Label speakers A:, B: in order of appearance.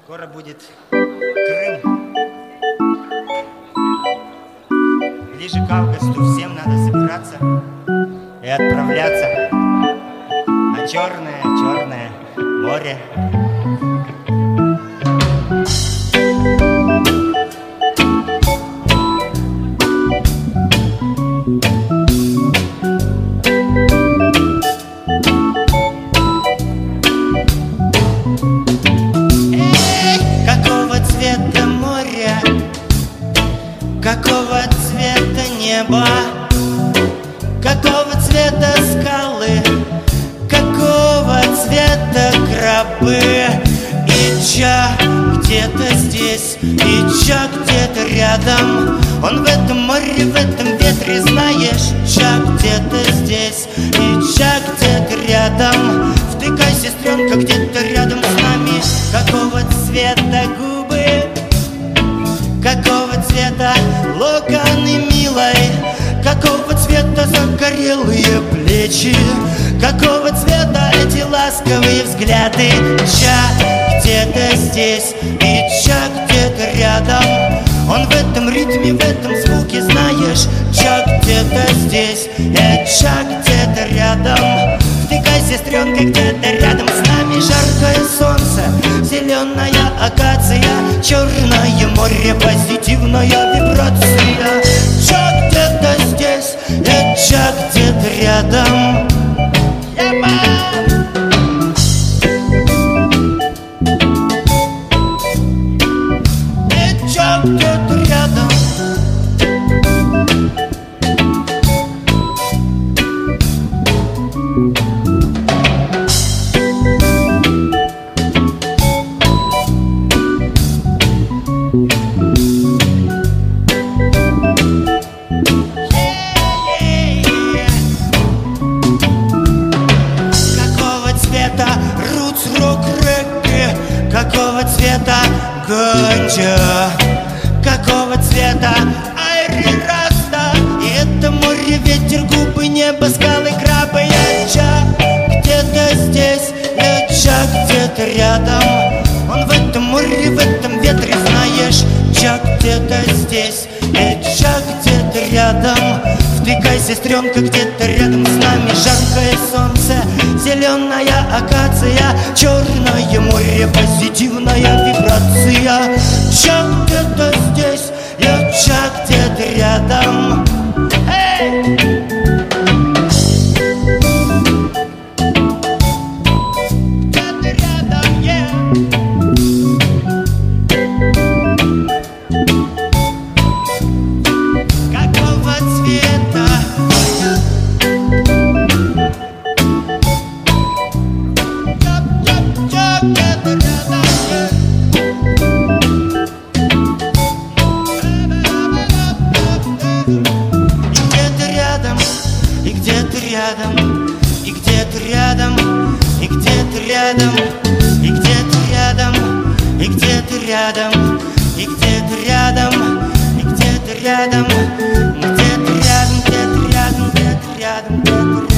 A: Скоро будет Крым. Ближе к августу всем надо собираться и отправляться на черное море.
B: Какого цвета небо, какого цвета скалы, какого цвета гробы. И ча где-то здесь, и ча где-то рядом. Он в этом море, в этом ветре, знаешь. Ча где-то здесь, и ча где-то рядом. Втыкай, сестренка, где-то рядом с нами. Какого цвета губы, какого цвета локоны, милой, какого цвета загорелые плечи, какого цвета эти ласковые взгляды. Ча где-то здесь, и ча где-то рядом. Он в этом ритме, в этом звуке, знаешь. Ча где-то здесь, и ча где-то рядом. Втыкай, сестренка, где-то рядом с нами. Жаркое солнце, зеленая акация, черное море, позитивная вибрация. Ча где-то здесь, и ча где-то рядом. И ча где-то рядом. Какого цвета ганджа, какого цвета айри раста. И это море, ветер, губы, небо, скалы, крабы. Я ча где-то здесь, я ча где-то рядом. Он в этом море, в этом ветре, знаешь. Ча где-то здесь, я ча где-то рядом. Втыкай, сестренка, где-то рядом с нами. Жаркое солнце, зеленая акация, черное море, позитивная вибрация. Ча где-то здесь, я ча где-то рядом. Где-то рядом, Какого цвета? И где-то рядом, и где-то рядом, и где-то рядом, и где-то рядом, и где-то рядом, и где-то рядом, и где-то рядом, где-то рядом, где-то рядом, где-то рядом, где-то рядом.